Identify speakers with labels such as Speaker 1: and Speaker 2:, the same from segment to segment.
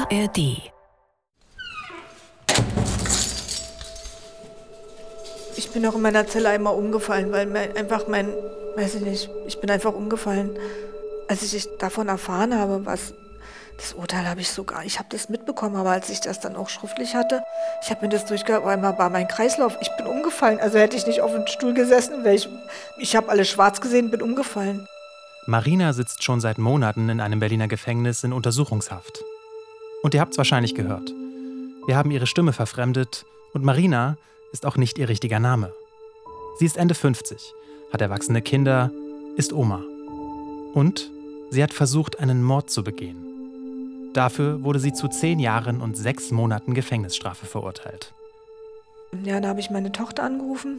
Speaker 1: ARD.
Speaker 2: Ich bin auch in meiner Zelle einmal umgefallen, weil ich bin einfach umgefallen. Als ich davon erfahren habe, das Urteil habe ich ich habe das mitbekommen, aber als ich das dann auch schriftlich hatte, ich habe mir das durchgehört, einmal war mein Kreislauf, ich bin umgefallen. Also hätte ich nicht auf dem Stuhl gesessen, ich habe alles schwarz gesehen, bin umgefallen.
Speaker 3: Marina sitzt schon seit Monaten in einem Berliner Gefängnis in Untersuchungshaft. Und ihr habt's wahrscheinlich gehört. Wir haben ihre Stimme verfremdet und Marina ist auch nicht ihr richtiger Name. Sie ist Ende 50, hat erwachsene Kinder, ist Oma. Und sie hat versucht, einen Mord zu begehen. Dafür wurde sie zu 10 Jahren und 6 Monaten Gefängnisstrafe verurteilt.
Speaker 2: Ja, da habe ich meine Tochter angerufen.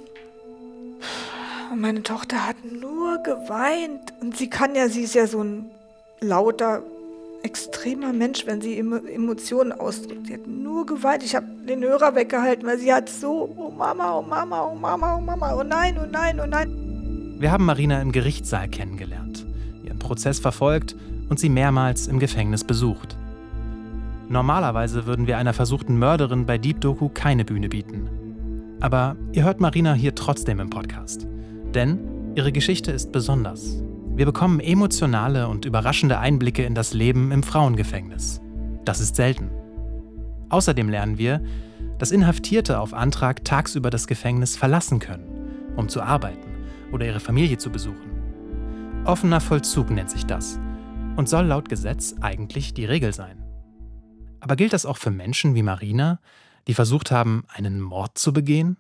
Speaker 2: Und meine Tochter hat nur geweint. Und sie ist ja so ein lauter, extremer Mensch, wenn sie Emotionen ausdrückt. Sie hat nur geweint. Ich habe den Hörer weggehalten, weil sie hat so, oh Mama, oh Mama, oh Mama, oh Mama, oh nein, oh nein, oh nein.
Speaker 3: Wir haben Marina im Gerichtssaal kennengelernt, ihren Prozess verfolgt und sie mehrmals im Gefängnis besucht. Normalerweise würden wir einer versuchten Mörderin bei Deep Doku keine Bühne bieten. Aber ihr hört Marina hier trotzdem im Podcast. Denn ihre Geschichte ist besonders. Wir bekommen emotionale und überraschende Einblicke in das Leben im Frauengefängnis. Das ist selten. Außerdem lernen wir, dass Inhaftierte auf Antrag tagsüber das Gefängnis verlassen können, um zu arbeiten oder ihre Familie zu besuchen. Offener Vollzug nennt sich das und soll laut Gesetz eigentlich die Regel sein. Aber gilt das auch für Menschen wie Marina, die versucht haben, einen Mord zu begehen?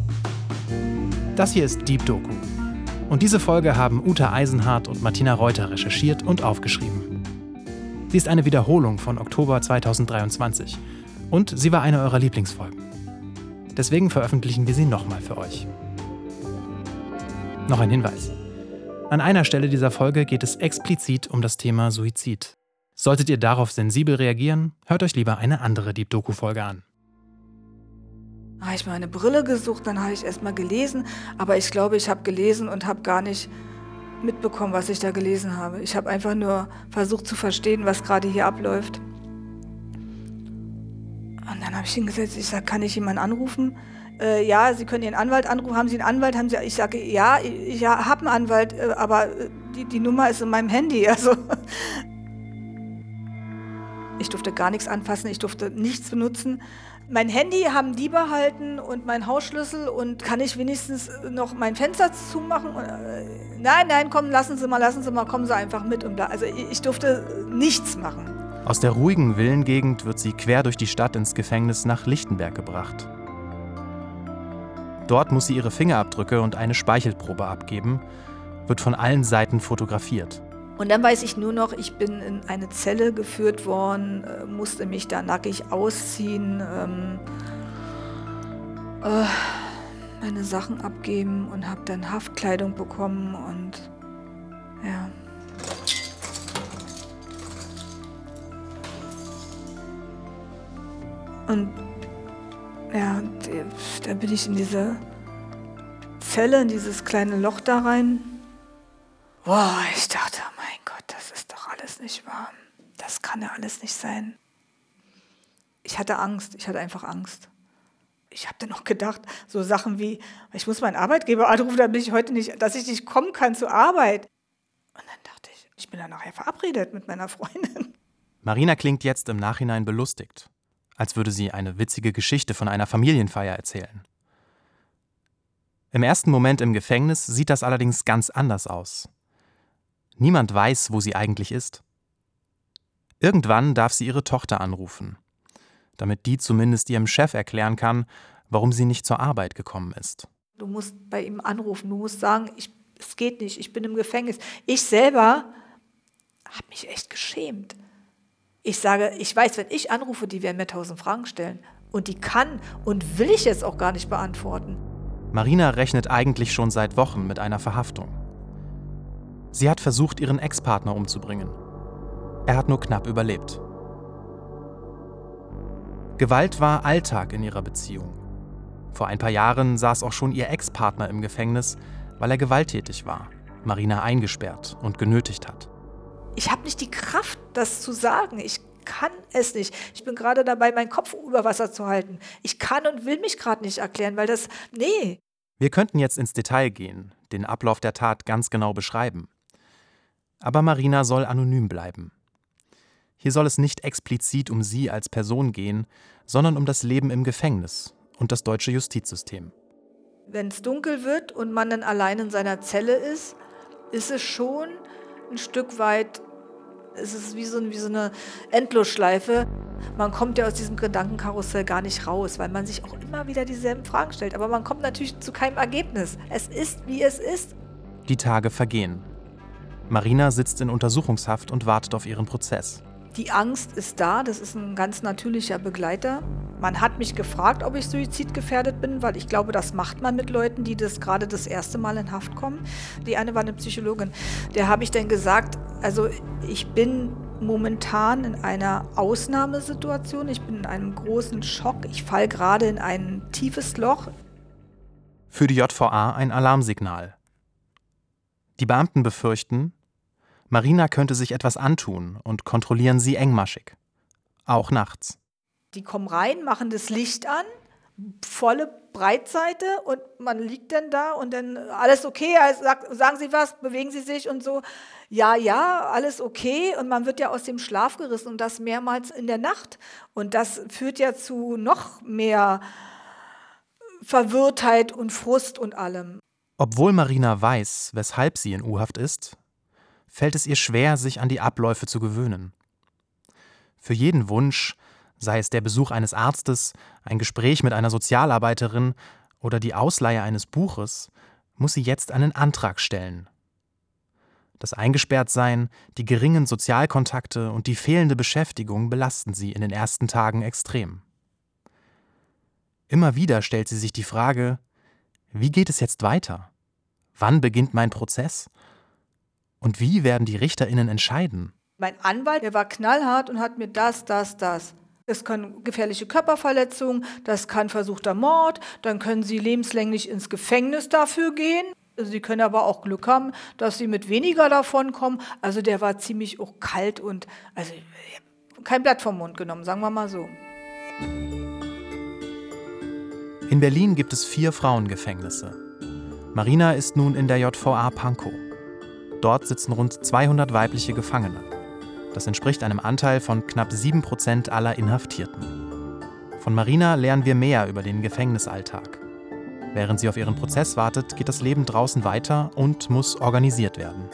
Speaker 3: Das hier ist Deep Doku. Und diese Folge haben Uta Eisenhardt und Martina Reuter recherchiert und aufgeschrieben. Sie ist eine Wiederholung von Oktober 2023 und sie war eine eurer Lieblingsfolgen. Deswegen veröffentlichen wir sie nochmal für euch. Noch ein Hinweis. An einer Stelle dieser Folge geht es explizit um das Thema Suizid. Solltet ihr darauf sensibel reagieren, hört euch lieber eine andere Deep Doku-Folge an.
Speaker 2: Da habe ich mal eine Brille gesucht, dann habe ich erst mal gelesen, aber ich glaube, ich habe gelesen und habe gar nicht mitbekommen, was ich da gelesen habe. Ich habe einfach nur versucht zu verstehen, was gerade hier abläuft. Und dann habe ich hingesetzt, ich sage, kann ich jemanden anrufen? Ja, Sie können Ihren Anwalt anrufen. Haben Sie einen Anwalt? Ich sage, ja, ich habe einen Anwalt, aber die Nummer ist in meinem Handy. Also ich durfte gar nichts anfassen, ich durfte nichts benutzen. Mein Handy haben die behalten und mein Hausschlüssel und kann ich wenigstens noch mein Fenster zumachen? Nein, komm, lassen Sie mal, kommen Sie einfach mit. Also ich durfte nichts machen.
Speaker 3: Aus der ruhigen Villengegend wird sie quer durch die Stadt ins Gefängnis nach Lichtenberg gebracht. Dort muss sie ihre Fingerabdrücke und eine Speichelprobe abgeben, wird von allen Seiten fotografiert.
Speaker 2: Und dann weiß ich nur noch, ich bin in eine Zelle geführt worden, musste mich da nackig ausziehen, meine Sachen abgeben und habe dann Haftkleidung bekommen und ja. Und ja, da bin ich in diese Zelle, in dieses kleine Loch da rein. Boah, ich dachte, mein Gott, das ist doch alles nicht wahr. Das kann ja alles nicht sein. Ich hatte Angst, ich hatte einfach Angst. Ich habe dann noch gedacht, so Sachen wie, ich muss meinen Arbeitgeber anrufen, damit dass ich nicht kommen kann zur Arbeit. Und dann dachte ich bin dann nachher verabredet mit meiner Freundin.
Speaker 3: Marina klingt jetzt im Nachhinein belustigt, als würde sie eine witzige Geschichte von einer Familienfeier erzählen. Im ersten Moment im Gefängnis sieht das allerdings ganz anders aus. Niemand weiß, wo sie eigentlich ist. Irgendwann darf sie ihre Tochter anrufen, damit die zumindest ihrem Chef erklären kann, warum sie nicht zur Arbeit gekommen ist.
Speaker 2: Du musst bei ihm anrufen, du musst sagen, es geht nicht, ich bin im Gefängnis. Ich selber habe mich echt geschämt. Ich sage, ich weiß, wenn ich anrufe, die werden mir 1000 Fragen stellen. Und die kann und will ich jetzt auch gar nicht beantworten.
Speaker 3: Marina rechnet eigentlich schon seit Wochen mit einer Verhaftung. Sie hat versucht, ihren Ex-Partner umzubringen. Er hat nur knapp überlebt. Gewalt war Alltag in ihrer Beziehung. Vor ein paar Jahren saß auch schon ihr Ex-Partner im Gefängnis, weil er gewalttätig war, Marina eingesperrt und genötigt hat.
Speaker 2: Ich habe nicht die Kraft, das zu sagen. Ich kann es nicht. Ich bin gerade dabei, meinen Kopf über Wasser zu halten. Ich kann und will mich gerade nicht erklären, weil nee.
Speaker 3: Wir könnten jetzt ins Detail gehen, den Ablauf der Tat ganz genau beschreiben. Aber Marina soll anonym bleiben. Hier soll es nicht explizit um sie als Person gehen, sondern um das Leben im Gefängnis und das deutsche Justizsystem.
Speaker 2: Wenn es dunkel wird und man dann allein in seiner Zelle ist es schon ein Stück weit, es ist wie so eine Endlosschleife. Man kommt ja aus diesem Gedankenkarussell gar nicht raus, weil man sich auch immer wieder dieselben Fragen stellt. Aber man kommt natürlich zu keinem Ergebnis. Es ist, wie es ist.
Speaker 3: Die Tage vergehen. Marina sitzt in Untersuchungshaft und wartet auf ihren Prozess.
Speaker 2: Die Angst ist da, das ist ein ganz natürlicher Begleiter. Man hat mich gefragt, ob ich suizidgefährdet bin, weil ich glaube, das macht man mit Leuten, die das gerade das erste Mal in Haft kommen. Die eine war eine Psychologin. Der habe ich dann gesagt, also ich bin momentan in einer Ausnahmesituation, ich bin in einem großen Schock, ich falle gerade in ein tiefes Loch.
Speaker 3: Für die JVA ein Alarmsignal. Die Beamten befürchten, Marina könnte sich etwas antun und kontrollieren sie engmaschig. Auch nachts.
Speaker 2: Die kommen rein, machen das Licht an, volle Breitseite und man liegt dann da und dann alles okay, also sagen Sie was, bewegen Sie sich und so. Ja, alles okay und man wird ja aus dem Schlaf gerissen und das mehrmals in der Nacht. Und das führt ja zu noch mehr Verwirrtheit und Frust und allem.
Speaker 3: Obwohl Marina weiß, weshalb sie in U-Haft ist, fällt es ihr schwer, sich an die Abläufe zu gewöhnen. Für jeden Wunsch, sei es der Besuch eines Arztes, ein Gespräch mit einer Sozialarbeiterin oder die Ausleihe eines Buches, muss sie jetzt einen Antrag stellen. Das Eingesperrtsein, die geringen Sozialkontakte und die fehlende Beschäftigung belasten sie in den ersten Tagen extrem. Immer wieder stellt sie sich die Frage, wie geht es jetzt weiter? Wann beginnt mein Prozess? Und wie werden die RichterInnen entscheiden?
Speaker 2: Mein Anwalt, der war knallhart und hat mir das. Das kann gefährliche Körperverletzung, das kann versuchter Mord, dann können Sie lebenslänglich ins Gefängnis dafür gehen. Sie können aber auch Glück haben, dass Sie mit weniger davon kommen. Also der war ziemlich auch kalt und also kein Blatt vom Mund genommen, sagen wir mal so.
Speaker 3: In Berlin gibt es 4 Frauengefängnisse. Marina ist nun in der JVA Pankow. Dort sitzen rund 200 weibliche Gefangene. Das entspricht einem Anteil von knapp 7% aller Inhaftierten. Von Marina lernen wir mehr über den Gefängnisalltag. Während sie auf ihren Prozess wartet, geht das Leben draußen weiter und muss organisiert werden.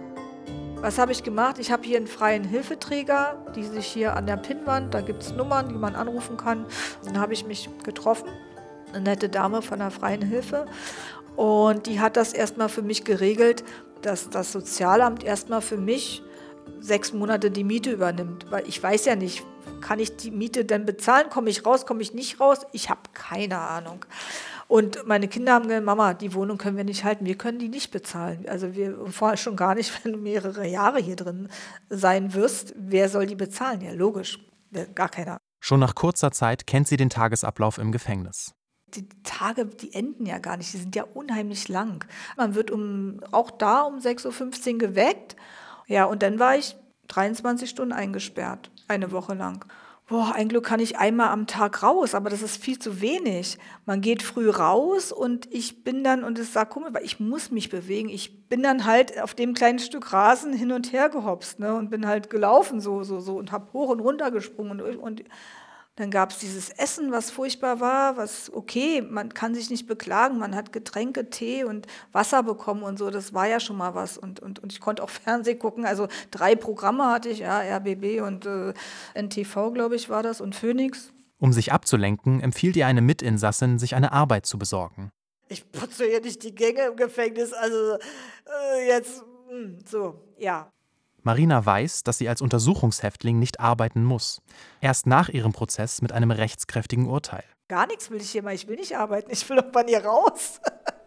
Speaker 2: Was habe ich gemacht? Ich habe hier einen freien Hilfeträger, die sich hier an der Pinnwand, da gibt es Nummern, die man anrufen kann. Dann habe ich mich getroffen, eine nette Dame von der freien Hilfe. Und die hat das erstmal für mich geregelt, dass das Sozialamt erstmal für mich 6 Monate die Miete übernimmt. Weil ich weiß ja nicht, kann ich die Miete denn bezahlen? Komme ich raus, komme ich nicht raus? Ich habe keine Ahnung. Und meine Kinder haben gesagt, Mama, die Wohnung können wir nicht halten, wir können die nicht bezahlen. Also wir vorher schon gar nicht, wenn du mehrere Jahre hier drin sein wirst. Wer soll die bezahlen? Ja, logisch, gar keiner.
Speaker 3: Schon nach kurzer Zeit kennt sie den Tagesablauf im Gefängnis.
Speaker 2: Die Tage, die enden ja gar nicht, die sind ja unheimlich lang. Man wird auch da um 6.15 Uhr geweckt. Ja, und dann war ich 23 Stunden eingesperrt, eine Woche lang. Ein Glück kann ich einmal am Tag raus, aber das ist viel zu wenig. Man geht früh raus und ich bin dann, und es sagt komisch, weil ich muss mich bewegen. Ich bin dann halt auf dem kleinen Stück Rasen hin und her gehopst, ne, und bin halt gelaufen so und habe hoch und runter gesprungen und dann gab es dieses Essen, was furchtbar war, was okay, man kann sich nicht beklagen, man hat Getränke, Tee und Wasser bekommen und so, das war ja schon mal was. Und ich konnte auch Fernsehen gucken, also 3 Programme hatte ich, ja, RBB und NTV, glaube ich, war das, und Phoenix.
Speaker 3: Um sich abzulenken, empfiehlt ihr eine Mitinsassin, sich eine Arbeit zu besorgen.
Speaker 2: Ich putze hier nicht die Gänge im Gefängnis, also jetzt, so, ja.
Speaker 3: Marina weiß, dass sie als Untersuchungshäftling nicht arbeiten muss. Erst nach ihrem Prozess mit einem rechtskräftigen Urteil.
Speaker 2: Gar nichts will ich hier mal, ich will nicht arbeiten, ich will irgendwann hier raus.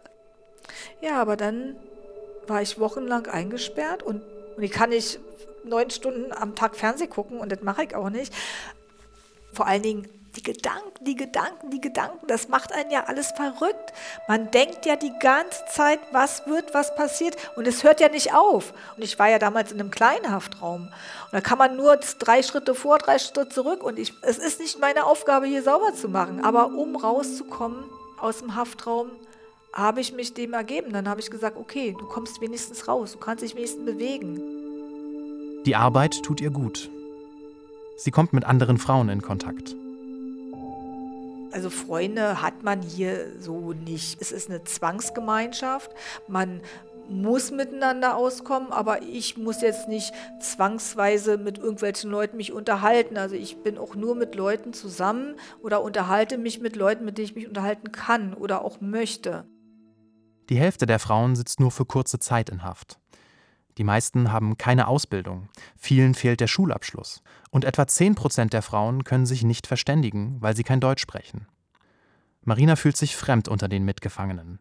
Speaker 2: Ja, aber dann war ich wochenlang eingesperrt und ich kann nicht 9 Stunden am Tag Fernsehen gucken und das mache ich auch nicht. Vor allen Dingen Die Gedanken, das macht einen ja alles verrückt. Man denkt ja die ganze Zeit, was wird, was passiert und es hört ja nicht auf. Und ich war ja damals in einem kleinen Haftraum und da kann man nur 3 Schritte vor, 3 Schritte zurück und es ist nicht meine Aufgabe, hier sauber zu machen. Aber um rauszukommen aus dem Haftraum, habe ich mich dem ergeben. Dann habe ich gesagt, okay, du kommst wenigstens raus, du kannst dich wenigstens bewegen.
Speaker 3: Die Arbeit tut ihr gut. Sie kommt mit anderen Frauen in Kontakt.
Speaker 2: Also Freunde hat man hier so nicht. Es ist eine Zwangsgemeinschaft. Man muss miteinander auskommen, aber ich muss jetzt nicht zwangsweise mit irgendwelchen Leuten mich unterhalten. Also ich bin auch nur mit Leuten zusammen oder unterhalte mich mit Leuten, mit denen ich mich unterhalten kann oder auch möchte.
Speaker 3: Die Hälfte der Frauen sitzt nur für kurze Zeit in Haft. Die meisten haben keine Ausbildung, vielen fehlt der Schulabschluss und etwa 10% der Frauen können sich nicht verständigen, weil sie kein Deutsch sprechen. Marina fühlt sich fremd unter den Mitgefangenen.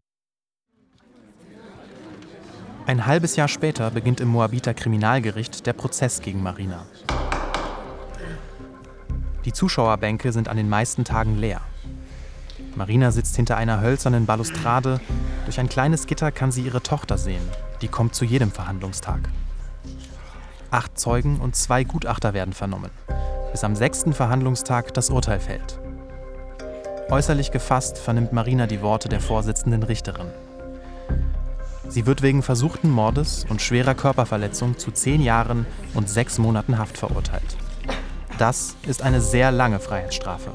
Speaker 3: Ein halbes Jahr später beginnt im Moabiter Kriminalgericht der Prozess gegen Marina. Die Zuschauerbänke sind an den meisten Tagen leer. Marina sitzt hinter einer hölzernen Balustrade. Durch ein kleines Gitter kann sie ihre Tochter sehen. Die kommt zu jedem Verhandlungstag. 8 Zeugen und 2 Gutachter werden vernommen, bis am 6. Verhandlungstag das Urteil fällt. Äußerlich gefasst vernimmt Marina die Worte der vorsitzenden Richterin. Sie wird wegen versuchten Mordes und schwerer Körperverletzung zu 10 Jahren und 6 Monaten Haft verurteilt. Das ist eine sehr lange Freiheitsstrafe.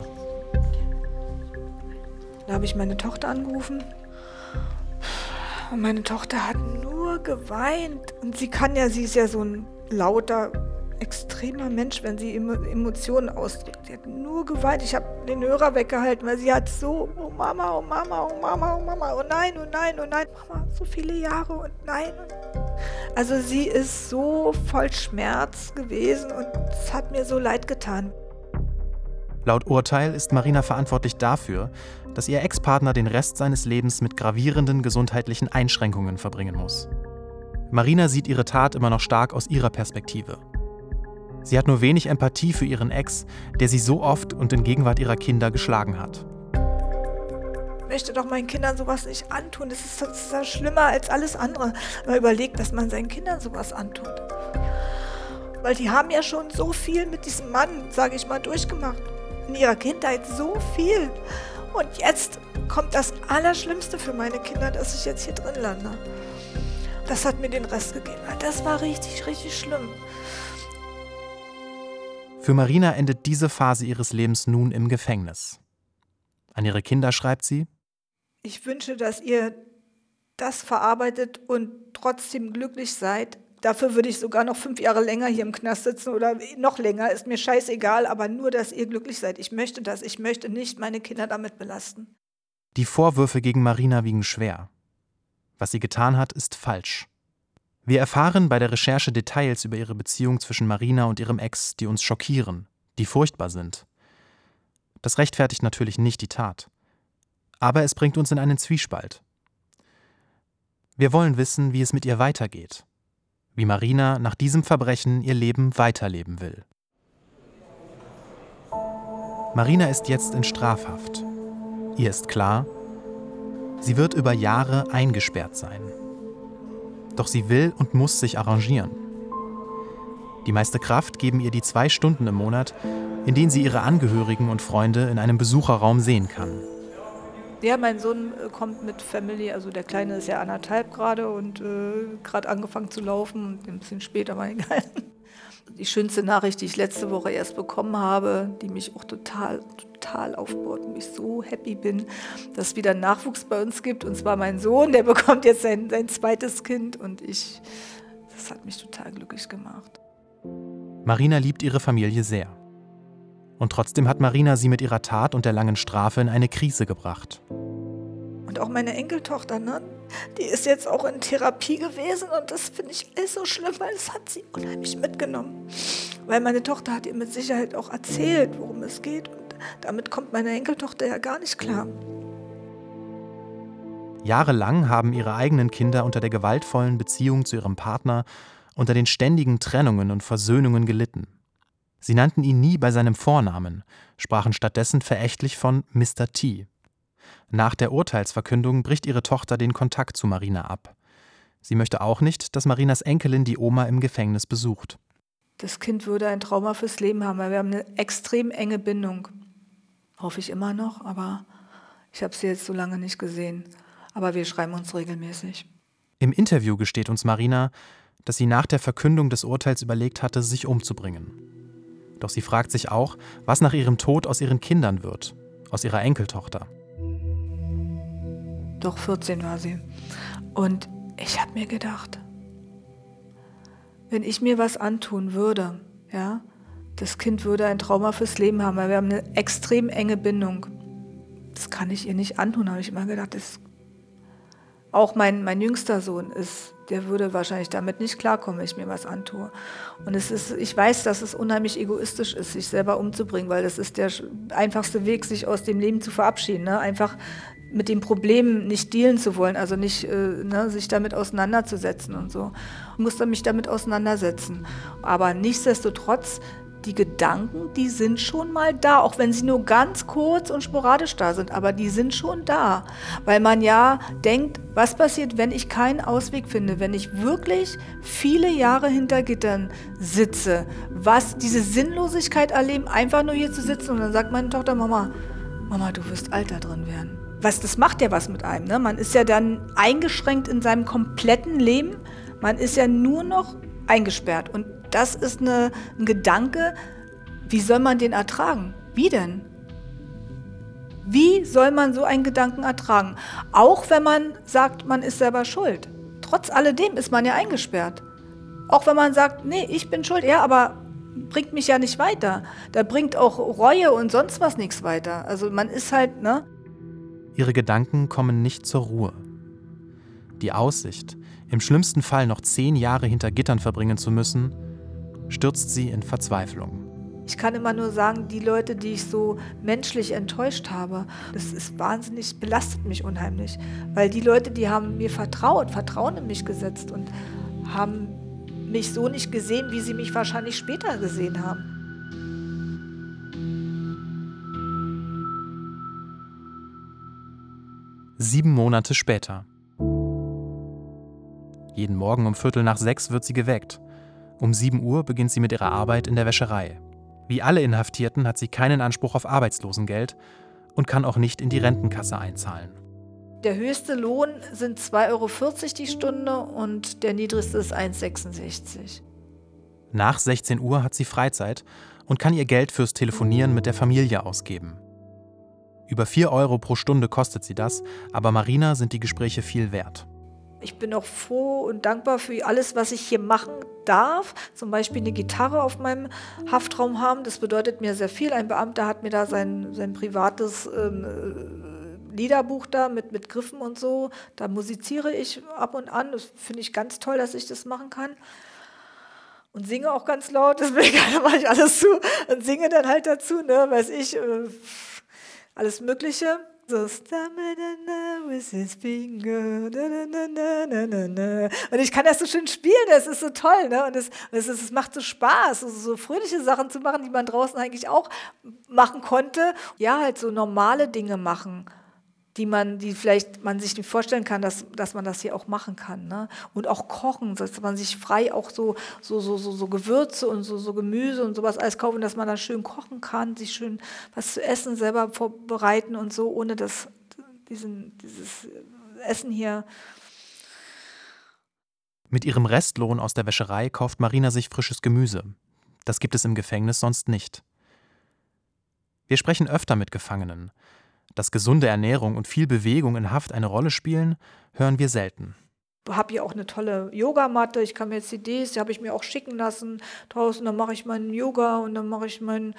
Speaker 2: Da habe ich meine Tochter angerufen und meine Tochter hat nur geweint. Und sie ist ja so ein lauter, extremer Mensch, wenn sie Emotionen ausdrückt. Sie hat nur geweint. Ich habe den Hörer weggehalten, weil sie hat so, oh Mama, oh Mama, oh Mama, oh Mama, oh nein, oh nein, oh nein. Mama, so viele Jahre und nein. Also sie ist so voll Schmerz gewesen und es hat mir so leid getan.
Speaker 3: Laut Urteil ist Marina verantwortlich dafür, dass ihr Ex-Partner den Rest seines Lebens mit gravierenden gesundheitlichen Einschränkungen verbringen muss. Marina sieht ihre Tat immer noch stark aus ihrer Perspektive. Sie hat nur wenig Empathie für ihren Ex, der sie so oft und in Gegenwart ihrer Kinder geschlagen hat.
Speaker 2: Ich möchte doch meinen Kindern sowas nicht antun. Das ist ja schlimmer als alles andere. Man überlegt, dass man seinen Kindern sowas antut. Weil die haben ja schon so viel mit diesem Mann, sage ich mal, durchgemacht. In ihrer Kindheit so viel. Und jetzt kommt das Allerschlimmste für meine Kinder, dass ich jetzt hier drin lande. Das hat mir den Rest gegeben. Das war richtig, richtig schlimm.
Speaker 3: Für Marina endet diese Phase ihres Lebens nun im Gefängnis. An ihre Kinder schreibt sie:
Speaker 2: Ich wünsche, dass ihr das verarbeitet und trotzdem glücklich seid. Dafür würde ich sogar noch 5 Jahre länger hier im Knast sitzen oder noch länger, ist mir scheißegal, aber nur, dass ihr glücklich seid. Ich möchte das, ich möchte nicht meine Kinder damit belasten.
Speaker 3: Die Vorwürfe gegen Marina wiegen schwer. Was sie getan hat, ist falsch. Wir erfahren bei der Recherche Details über ihre Beziehung zwischen Marina und ihrem Ex, die uns schockieren, die furchtbar sind. Das rechtfertigt natürlich nicht die Tat. Aber es bringt uns in einen Zwiespalt. Wir wollen wissen, wie es mit ihr weitergeht. Wie Marina nach diesem Verbrechen ihr Leben weiterleben will. Marina ist jetzt in Strafhaft. Ihr ist klar, sie wird über Jahre eingesperrt sein. Doch sie will und muss sich arrangieren. Die meiste Kraft geben ihr die 2 Stunden im Monat, in denen sie ihre Angehörigen und Freunde in einem Besucherraum sehen kann.
Speaker 2: Ja, mein Sohn kommt mit Family, also der Kleine ist ja 1,5 gerade und gerade angefangen zu laufen, ein bisschen später, aber egal. Die schönste Nachricht, die ich letzte Woche erst bekommen habe, die mich auch total aufbaut und ich so happy bin, dass es wieder einen Nachwuchs bei uns gibt. Und zwar mein Sohn, der bekommt jetzt sein zweites Kind und das hat mich total glücklich gemacht.
Speaker 3: Marina liebt ihre Familie sehr. Und trotzdem hat Marina sie mit ihrer Tat und der langen Strafe in eine Krise gebracht.
Speaker 2: Und auch meine Enkeltochter, ne? Die ist jetzt auch in Therapie gewesen und das finde ich so schlimm, weil es hat sie unheimlich mitgenommen. Weil meine Tochter hat ihr mit Sicherheit auch erzählt, worum es geht und damit kommt meine Enkeltochter ja gar nicht klar.
Speaker 3: Jahrelang haben ihre eigenen Kinder unter der gewaltvollen Beziehung zu ihrem Partner, unter den ständigen Trennungen und Versöhnungen gelitten. Sie nannten ihn nie bei seinem Vornamen, sprachen stattdessen verächtlich von Mr. T. Nach der Urteilsverkündung bricht ihre Tochter den Kontakt zu Marina ab. Sie möchte auch nicht, dass Marinas Enkelin die Oma im Gefängnis besucht.
Speaker 2: Das Kind würde ein Trauma fürs Leben haben, weil wir haben eine extrem enge Bindung. Hoffe ich immer noch, aber ich habe sie jetzt so lange nicht gesehen. Aber wir schreiben uns regelmäßig.
Speaker 3: Im Interview gesteht uns Marina, dass sie nach der Verkündung des Urteils überlegt hatte, sich umzubringen. Doch sie fragt sich auch, was nach ihrem Tod aus ihren Kindern wird, aus ihrer Enkeltochter.
Speaker 2: Doch 14 war sie. Und ich habe mir gedacht, wenn ich mir was antun würde, ja, das Kind würde ein Trauma fürs Leben haben, weil wir haben eine extrem enge Bindung. Das kann ich ihr nicht antun, habe ich immer gedacht. Auch mein jüngster Sohn der würde wahrscheinlich damit nicht klarkommen, wenn ich mir was antue. Und ich weiß, dass es unheimlich egoistisch ist, sich selber umzubringen, weil das ist der einfachste Weg, sich aus dem Leben zu verabschieden. Ne? Einfach mit dem Problem nicht dealen zu wollen, also nicht sich damit auseinanderzusetzen und so. Ich musste mich damit auseinandersetzen. Aber nichtsdestotrotz, die Gedanken, die sind schon mal da, auch wenn sie nur ganz kurz und sporadisch da sind, aber die sind schon da, weil man ja denkt, was passiert, wenn ich keinen Ausweg finde, wenn ich wirklich viele Jahre hinter Gittern sitze, was diese Sinnlosigkeit erleben, einfach nur hier zu sitzen und dann sagt meine Tochter, Mama, du wirst alt da drin werden. Das macht ja was mit einem, ne? Man ist ja dann eingeschränkt in seinem kompletten Leben, man ist ja nur noch eingesperrt und das ist ein Gedanke, wie soll man den ertragen? Wie denn? Wie soll man so einen Gedanken ertragen? Auch wenn man sagt, man ist selber schuld. Trotz alledem ist man ja eingesperrt. Auch wenn man sagt, nee, ich bin schuld, ja, aber bringt mich ja nicht weiter. Da bringt auch Reue und sonst was nichts weiter. Also man ist halt, ne?
Speaker 3: Ihre Gedanken kommen nicht zur Ruhe. Die Aussicht, im schlimmsten Fall noch 10 Jahre hinter Gittern verbringen zu müssen, stürzt sie in Verzweiflung.
Speaker 2: Ich kann immer nur sagen, die Leute, die ich so menschlich enttäuscht habe, das ist wahnsinnig, belastet mich unheimlich. Weil die Leute, die haben mir Vertrauen in mich gesetzt und haben mich so nicht gesehen, wie sie mich wahrscheinlich später gesehen haben.
Speaker 3: Sieben Monate später. Jeden Morgen um 5:45 wird sie geweckt. Um 7 Uhr beginnt sie mit ihrer Arbeit in der Wäscherei. Wie alle Inhaftierten hat sie keinen Anspruch auf Arbeitslosengeld und kann auch nicht in die Rentenkasse einzahlen.
Speaker 2: Der höchste Lohn sind 2,40 € die Stunde und der niedrigste ist 1,66 €.
Speaker 3: Nach 16 Uhr hat sie Freizeit und kann ihr Geld fürs Telefonieren mit der Familie ausgeben. Über 4 € pro Stunde kostet sie das, aber Marina sind die Gespräche viel wert.
Speaker 2: Ich bin auch froh und dankbar für alles, was ich hier machen darf. Zum Beispiel eine Gitarre auf meinem Haftraum haben, das bedeutet mir sehr viel. Ein Beamter hat mir da sein privates Liederbuch da mit Griffen und so. Da musiziere ich ab und an. Das finde ich ganz toll, dass ich das machen kann. Und singe auch ganz laut, deswegen mache ich alles zu und singe dann halt dazu, ne, weiß ich, alles Mögliche. So, und ich kann das so schön spielen, das ist so toll, ne? Und es macht so Spaß, so fröhliche Sachen zu machen, die man draußen eigentlich auch machen konnte. Ja, halt so normale Dinge machen, die vielleicht man sich nicht vorstellen kann, dass man das hier auch machen kann, ne? Und auch kochen, dass man sich frei auch so Gewürze und so Gemüse und sowas alles kaufen, dass man dann schön kochen kann, sich schön was zu essen selber vorbereiten und so, ohne dieses Essen hier.
Speaker 3: Mit ihrem Restlohn aus der Wäscherei kauft Marina sich frisches Gemüse. Das gibt es im Gefängnis sonst nicht. Wir sprechen öfter mit Gefangenen. Dass gesunde Ernährung und viel Bewegung in Haft eine Rolle spielen, hören wir selten.
Speaker 2: Ich habe hier auch eine tolle Yogamatte, ich kann mir CDs, die habe ich mir auch schicken lassen draußen, dann mache ich meinen Yoga und dann mache ich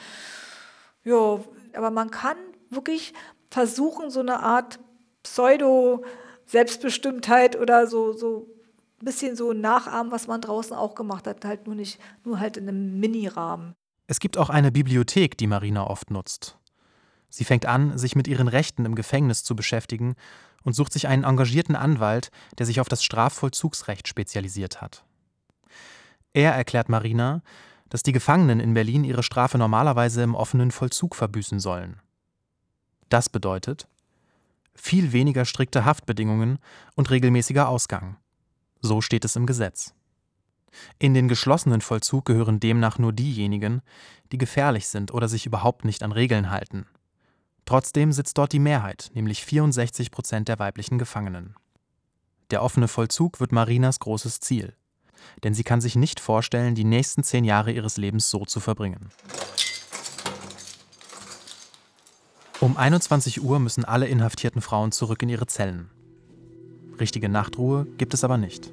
Speaker 2: aber man kann wirklich versuchen, so eine Art Pseudo-Selbstbestimmtheit oder so ein bisschen so nachahmen, was man draußen auch gemacht hat, halt nur halt in einem Mini-Rahmen.
Speaker 3: Es gibt auch eine Bibliothek, die Marina oft nutzt. Sie fängt an, sich mit ihren Rechten im Gefängnis zu beschäftigen und sucht sich einen engagierten Anwalt, der sich auf das Strafvollzugsrecht spezialisiert hat. Er erklärt Marina, dass die Gefangenen in Berlin ihre Strafe normalerweise im offenen Vollzug verbüßen sollen. Das bedeutet viel weniger strikte Haftbedingungen und regelmäßiger Ausgang. So steht es im Gesetz. In den geschlossenen Vollzug gehören demnach nur diejenigen, die gefährlich sind oder sich überhaupt nicht an Regeln halten. Trotzdem sitzt dort die Mehrheit, nämlich 64% der weiblichen Gefangenen. Der offene Vollzug wird Marinas großes Ziel. Denn sie kann sich nicht vorstellen, die nächsten 10 Jahre ihres Lebens so zu verbringen. Um 21 Uhr müssen alle inhaftierten Frauen zurück in ihre Zellen. Richtige Nachtruhe gibt es aber nicht.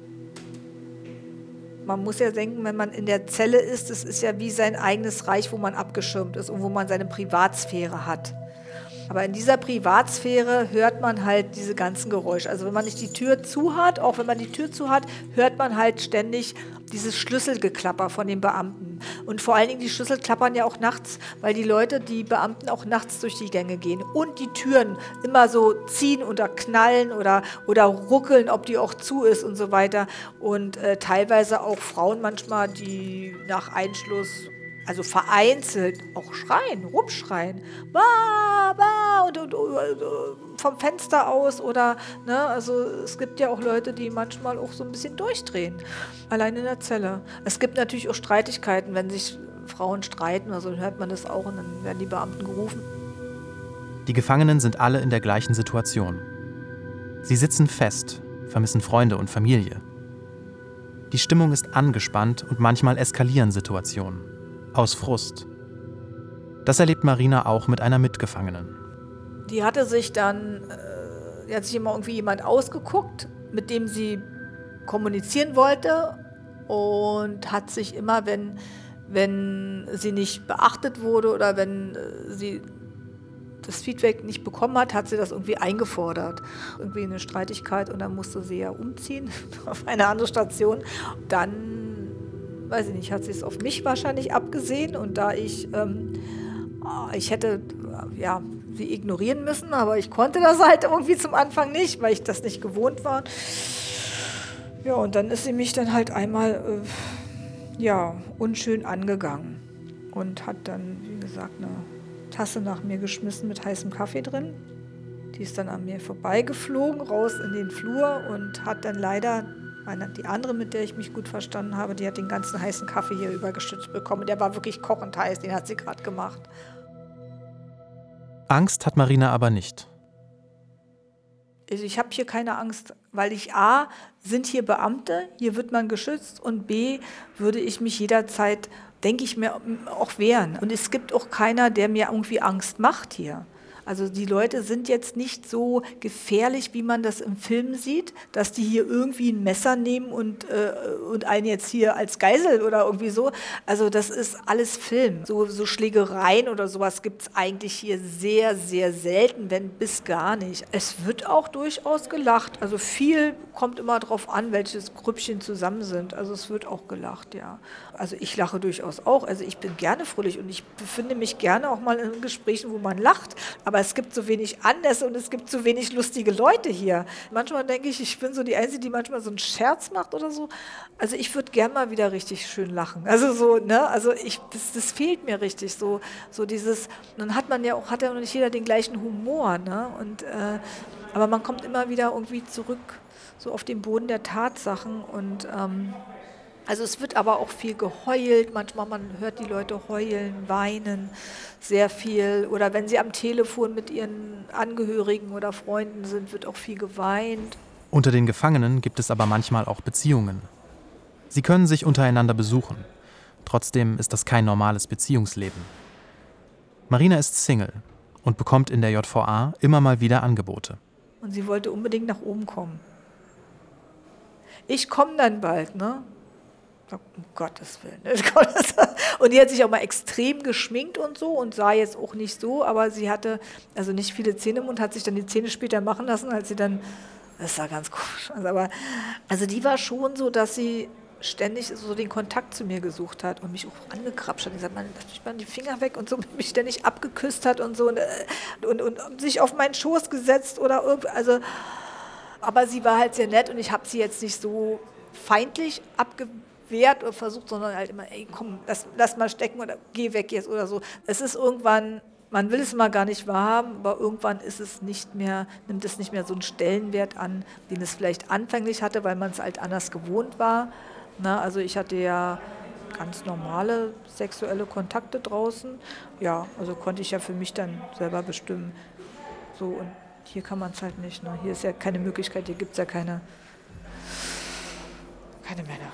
Speaker 2: Man muss ja denken, wenn man in der Zelle ist, es ist ja wie sein eigenes Reich, wo man abgeschirmt ist und wo man seine Privatsphäre hat. Aber in dieser Privatsphäre hört man halt diese ganzen Geräusche. Also wenn man nicht die Tür zu hat, auch wenn man die Tür zu hat, hört man halt ständig dieses Schlüsselgeklapper von den Beamten. Und vor allen Dingen die Schlüssel klappern ja auch nachts, weil die Beamten auch nachts durch die Gänge gehen. Und die Türen immer so ziehen oder knallen oder ruckeln, ob die auch zu ist und so weiter. Und teilweise auch Frauen manchmal, die nach Einschluss, also vereinzelt auch schreien, rumschreien, bah, bah, und vom Fenster aus oder, ne, also es gibt ja auch Leute, die manchmal auch so ein bisschen durchdrehen, allein in der Zelle. Es gibt natürlich auch Streitigkeiten, wenn sich Frauen streiten, also hört man das auch und dann werden die Beamten gerufen.
Speaker 3: Die Gefangenen sind alle in der gleichen Situation. Sie sitzen fest, vermissen Freunde und Familie. Die Stimmung ist angespannt und manchmal eskalieren Situationen. Aus Frust. Das erlebt Marina auch mit einer Mitgefangenen.
Speaker 2: Die hatte sich dann, hat sich immer irgendwie jemand ausgeguckt, mit dem sie kommunizieren wollte und hat sich immer, wenn sie nicht beachtet wurde oder wenn sie das Feedback nicht bekommen hat sie das irgendwie eingefordert. Irgendwie eine Streitigkeit und dann musste sie ja umziehen auf eine andere Station. Dann weiß ich nicht, hat sie es auf mich wahrscheinlich abgesehen und da ich hätte sie ignorieren müssen, aber ich konnte das halt irgendwie zum Anfang nicht, weil ich das nicht gewohnt war. Ja, und dann ist sie mich dann halt einmal unschön angegangen und hat dann, wie gesagt, eine Tasse nach mir geschmissen mit heißem Kaffee drin. Die ist dann an mir vorbeigeflogen, raus in den Flur und hat dann leider die andere, mit der ich mich gut verstanden habe, die hat den ganzen heißen Kaffee hier übergeschüttet bekommen. Der war wirklich kochend heiß, den hat sie gerade gemacht.
Speaker 3: Angst hat Marina aber nicht.
Speaker 2: Ich habe hier keine Angst, weil sind hier Beamte, hier wird man geschützt und B, würde ich mich jederzeit, denke ich mir, auch wehren. Und es gibt auch keiner, der mir irgendwie Angst macht hier. Also die Leute sind jetzt nicht so gefährlich, wie man das im Film sieht, dass die hier irgendwie ein Messer nehmen und einen jetzt hier als Geisel oder irgendwie so. Also das ist alles Film. So Schlägereien oder sowas gibt es eigentlich hier sehr, sehr selten, wenn bis gar nicht. Es wird auch durchaus gelacht. Also viel kommt immer drauf an, welches Grüppchen zusammen sind. Also es wird auch gelacht, ja. Also ich lache durchaus auch. Also ich bin gerne fröhlich und ich befinde mich gerne auch mal in Gesprächen, wo man lacht. Aber es gibt so wenig Anlässe und es gibt so wenig lustige Leute hier. Manchmal denke ich bin so die Einzige, die manchmal so einen Scherz macht oder so. Also ich würde gern mal wieder richtig schön lachen. Also so, ne? Also das fehlt mir richtig. So dieses, dann hat ja noch nicht jeder den gleichen Humor, ne? Und aber man kommt immer wieder irgendwie zurück so auf den Boden der Tatsachen und also es wird aber auch viel geheult, manchmal man hört die Leute heulen, weinen sehr viel oder wenn sie am Telefon mit ihren Angehörigen oder Freunden sind, wird auch viel geweint.
Speaker 3: Unter den Gefangenen gibt es aber manchmal auch Beziehungen. Sie können sich untereinander besuchen. Trotzdem ist das kein normales Beziehungsleben. Marina ist Single und bekommt in der JVA immer mal wieder Angebote.
Speaker 2: Und sie wollte unbedingt nach oben kommen. Ich komme dann bald, ne? Um Gottes Willen. Und die hat sich auch mal extrem geschminkt und so und sah jetzt auch nicht so, aber sie hatte also nicht viele Zähne im Mund, hat sich dann die Zähne später machen lassen, als sie dann, das sah ganz komisch aus, aber also die war schon so, dass sie ständig so den Kontakt zu mir gesucht hat und mich auch angekrapscht hat. Ich gesagt, lass mich mal die Finger weg und so mich ständig abgeküsst hat und so und sich auf meinen Schoß gesetzt oder irgendwie, also aber sie war halt sehr nett und ich habe sie jetzt nicht so feindlich wehrt oder versucht, sondern halt immer, ey, komm, lass mal stecken oder geh weg jetzt oder so. Es ist irgendwann, man will es mal gar nicht wahrhaben, aber irgendwann nimmt es nicht mehr so einen Stellenwert an, den es vielleicht anfänglich hatte, weil man es halt anders gewohnt war. Na, also ich hatte ja ganz normale sexuelle Kontakte draußen. Ja, also konnte ich ja für mich dann selber bestimmen. So, und hier kann man es halt nicht. Ne? Hier ist ja keine Möglichkeit, hier gibt es ja keine Männer.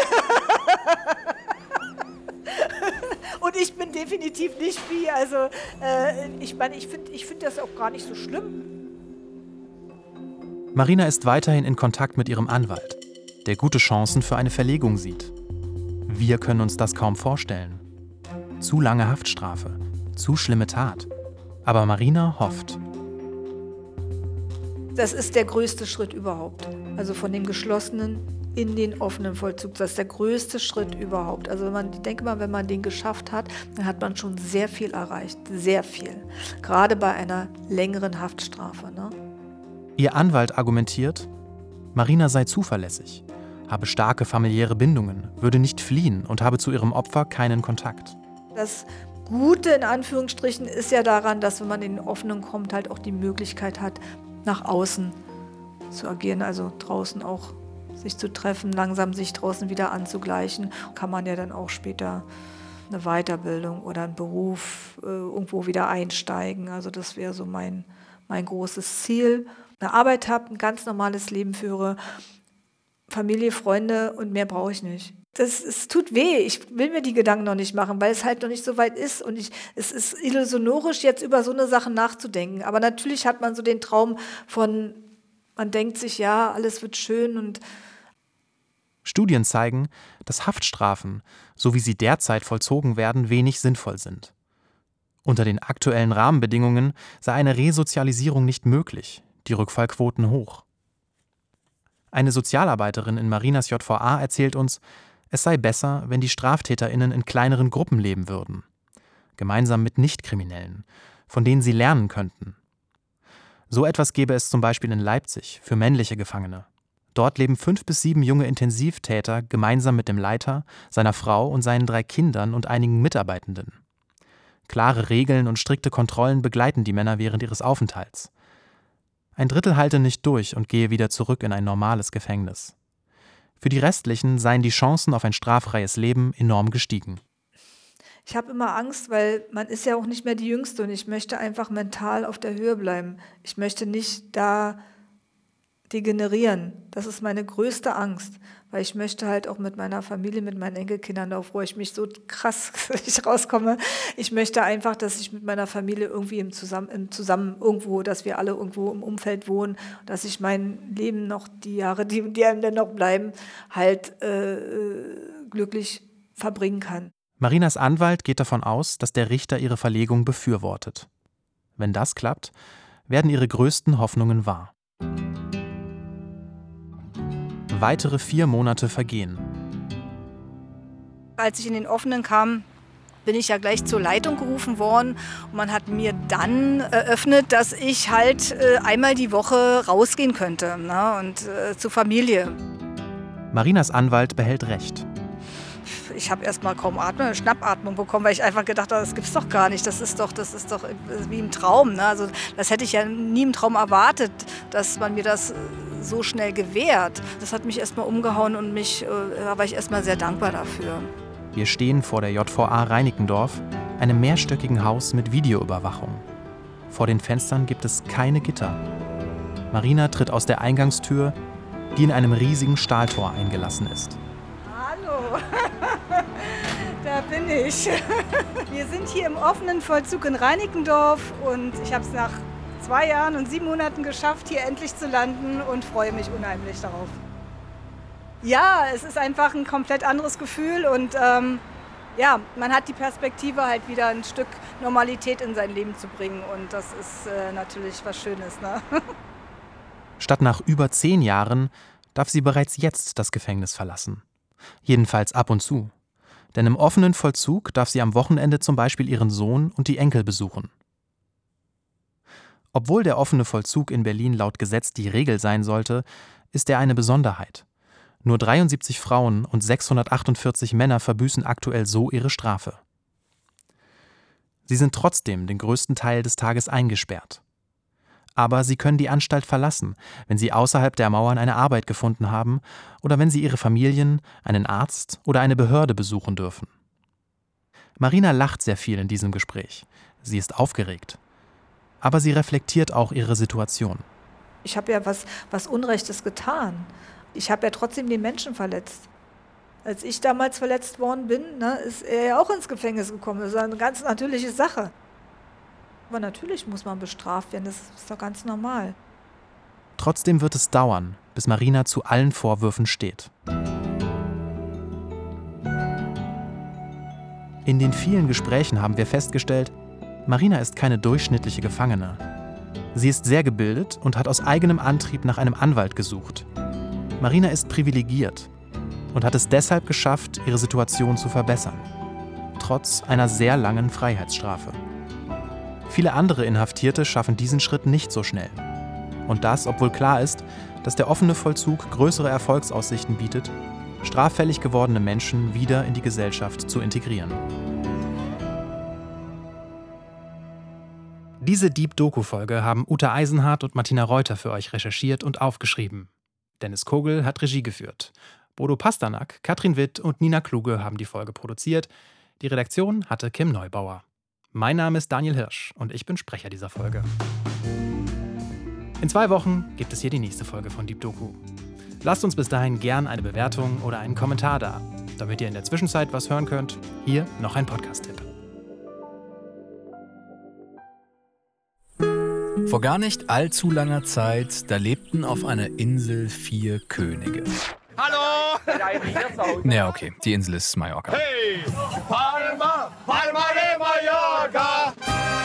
Speaker 2: Und ich bin definitiv nicht bi. Also ich finde das auch gar nicht so schlimm.
Speaker 3: Marina ist weiterhin in Kontakt mit ihrem Anwalt, der gute Chancen für eine Verlegung sieht. Wir können uns das kaum vorstellen. Zu lange Haftstrafe, zu schlimme Tat. Aber Marina hofft.
Speaker 2: Das ist der größte Schritt überhaupt. Also von dem geschlossenen in den offenen Vollzug. Das ist der größte Schritt überhaupt. Also ich denke mal, wenn man den geschafft hat, dann hat man schon sehr viel erreicht. Sehr viel. Gerade bei einer längeren Haftstrafe. Ne?
Speaker 3: Ihr Anwalt argumentiert, Marina sei zuverlässig, habe starke familiäre Bindungen, würde nicht fliehen und habe zu ihrem Opfer keinen Kontakt.
Speaker 2: Das Gute in Anführungsstrichen ist ja daran, dass wenn man in den offenen kommt, halt auch die Möglichkeit hat, nach außen zu agieren, also draußen auch sich zu treffen, langsam sich draußen wieder anzugleichen, kann man ja dann auch später eine Weiterbildung oder einen Beruf irgendwo wieder einsteigen. Also das wäre so mein großes Ziel. Eine Arbeit habe, ein ganz normales Leben führe, Familie, Freunde und mehr brauche ich nicht. Es tut weh, ich will mir die Gedanken noch nicht machen, weil es halt noch nicht so weit ist und es ist illusionorisch, jetzt über so eine Sache nachzudenken. Aber natürlich hat man so den Traum von, man denkt sich, ja, alles wird schön und
Speaker 3: Studien zeigen, dass Haftstrafen, so wie sie derzeit vollzogen werden, wenig sinnvoll sind. Unter den aktuellen Rahmenbedingungen sei eine Resozialisierung nicht möglich, die Rückfallquoten hoch. Eine Sozialarbeiterin in Marinas JVA erzählt uns, es sei besser, wenn die StraftäterInnen in kleineren Gruppen leben würden, gemeinsam mit Nichtkriminellen, von denen sie lernen könnten. So etwas gäbe es zum Beispiel in Leipzig für männliche Gefangene. Dort leben 5 bis 7 junge Intensivtäter gemeinsam mit dem Leiter, seiner Frau und seinen 3 Kindern und einigen Mitarbeitenden. Klare Regeln und strikte Kontrollen begleiten die Männer während ihres Aufenthalts. Ein Drittel halte nicht durch und gehe wieder zurück in ein normales Gefängnis. Für die Restlichen seien die Chancen auf ein straffreies Leben enorm gestiegen.
Speaker 2: Ich habe immer Angst, weil man ist ja auch nicht mehr die Jüngste und ich möchte einfach mental auf der Höhe bleiben. Ich möchte nicht da degenerieren. Das ist meine größte Angst, weil ich möchte halt auch mit meiner Familie, mit meinen Enkelkindern, darauf freue ich mich so krass, dass ich rauskomme. Ich möchte einfach, dass ich mit meiner Familie irgendwie im Zusammen irgendwo, dass wir alle irgendwo im Umfeld wohnen, dass ich mein Leben noch, die Jahre, die einem dann noch bleiben, halt glücklich verbringen kann.
Speaker 3: Marinas Anwalt geht davon aus, dass der Richter ihre Verlegung befürwortet. Wenn das klappt, werden ihre größten Hoffnungen wahr. Weitere 4 Monate vergehen.
Speaker 2: Als ich in den Offenen kam, bin ich ja gleich zur Leitung gerufen worden und man hat mir dann eröffnet, dass ich halt einmal die Woche rausgehen könnte, ne, und zur Familie.
Speaker 3: Marinas Anwalt behält Recht.
Speaker 2: Ich habe erst mal kaum eine Schnappatmung bekommen, weil ich einfach gedacht habe, das gibt's doch gar nicht. Das ist doch wie im Traum. Ne? Also das hätte ich ja nie im Traum erwartet, dass man mir das so schnell gewährt. Das hat mich erst mal umgehauen und da war ich erst mal sehr dankbar dafür.
Speaker 3: Wir stehen vor der JVA Reinickendorf, einem mehrstöckigen Haus mit Videoüberwachung. Vor den Fenstern gibt es keine Gitter. Marina tritt aus der Eingangstür, die in einem riesigen Stahltor eingelassen ist.
Speaker 2: Hallo, da bin ich. Wir sind hier im offenen Vollzug in Reinickendorf und ich habe es nach 2 Jahren und 7 Monaten geschafft, hier endlich zu landen und freue mich unheimlich darauf. Ja, es ist einfach ein komplett anderes Gefühl und man hat die Perspektive, halt wieder ein Stück Normalität in sein Leben zu bringen und das ist natürlich was Schönes. Ne?
Speaker 3: Statt nach über 10 Jahren darf sie bereits jetzt das Gefängnis verlassen. Jedenfalls ab und zu. Denn im offenen Vollzug darf sie am Wochenende zum Beispiel ihren Sohn und die Enkel besuchen. Obwohl der offene Vollzug in Berlin laut Gesetz die Regel sein sollte, ist er eine Besonderheit. Nur 73 Frauen und 648 Männer verbüßen aktuell so ihre Strafe. Sie sind trotzdem den größten Teil des Tages eingesperrt. Aber sie können die Anstalt verlassen, wenn sie außerhalb der Mauern eine Arbeit gefunden haben oder wenn sie ihre Familien, einen Arzt oder eine Behörde besuchen dürfen. Marina lacht sehr viel in diesem Gespräch. Sie ist aufgeregt. Aber sie reflektiert auch ihre Situation.
Speaker 2: Ich habe ja was Unrechtes getan. Ich habe ja trotzdem den Menschen verletzt. Als ich damals verletzt worden bin, ist er ja auch ins Gefängnis gekommen. Das ist eine ganz natürliche Sache. Aber natürlich muss man bestraft werden, das ist doch ganz normal.
Speaker 3: Trotzdem wird es dauern, bis Marina zu allen Vorwürfen steht. In den vielen Gesprächen haben wir festgestellt, Marina ist keine durchschnittliche Gefangene. Sie ist sehr gebildet und hat aus eigenem Antrieb nach einem Anwalt gesucht. Marina ist privilegiert und hat es deshalb geschafft, ihre Situation zu verbessern. Trotz einer sehr langen Freiheitsstrafe. Viele andere Inhaftierte schaffen diesen Schritt nicht so schnell. Und das, obwohl klar ist, dass der offene Vollzug größere Erfolgsaussichten bietet, straffällig gewordene Menschen wieder in die Gesellschaft zu integrieren. Diese Deep-Doku-Folge haben Uta Eisenhardt und Martina Reuter für euch recherchiert und aufgeschrieben. Dennis Kogel hat Regie geführt. Bodo Pasternak, Katrin Witt und Nina Kluge haben die Folge produziert. Die Redaktion hatte Kim Neubauer. Mein Name ist Daniel Hirsch und ich bin Sprecher dieser Folge. In 2 Wochen gibt es hier die nächste Folge von Deep Doku. Lasst uns bis dahin gern eine Bewertung oder einen Kommentar da. Damit ihr in der Zwischenzeit was hören könnt, hier noch ein Podcast-Tipp.
Speaker 1: Vor gar nicht allzu langer Zeit, da lebten auf einer Insel 4 Könige.
Speaker 4: Hallo!
Speaker 1: Ja, okay, die Insel ist Mallorca.
Speaker 4: Hey! Palma! Palma de Mallorca!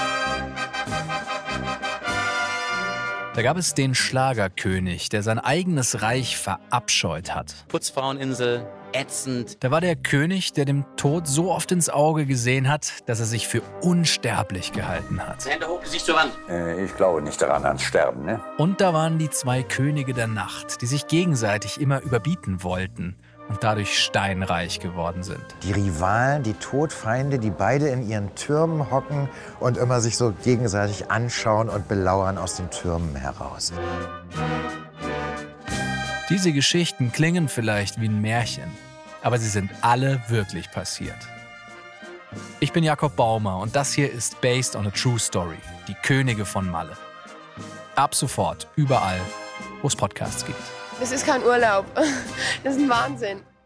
Speaker 1: Da gab es den Schlagerkönig, der sein eigenes Reich verabscheut hat.
Speaker 5: Putzfraueninsel, ätzend.
Speaker 1: Da war der König, der dem Tod so oft ins Auge gesehen hat, dass er sich für unsterblich gehalten hat.
Speaker 5: Hände hoch, Gesicht zur Wand.
Speaker 6: Ich glaube nicht daran ans Sterben, ne?
Speaker 1: Und da waren die 2 Könige der Nacht, die sich gegenseitig immer überbieten wollten und dadurch steinreich geworden sind.
Speaker 7: Die Rivalen, die Todfeinde, die beide in ihren Türmen hocken und immer sich so gegenseitig anschauen und belauern aus den Türmen heraus.
Speaker 1: Diese Geschichten klingen vielleicht wie ein Märchen, aber sie sind alle wirklich passiert. Ich bin Jakob Baumer und das hier ist Based on a True Story, die Könige von Malle. Ab sofort, überall, wo es Podcasts gibt.
Speaker 8: Das ist kein Urlaub. Das ist ein Wahnsinn.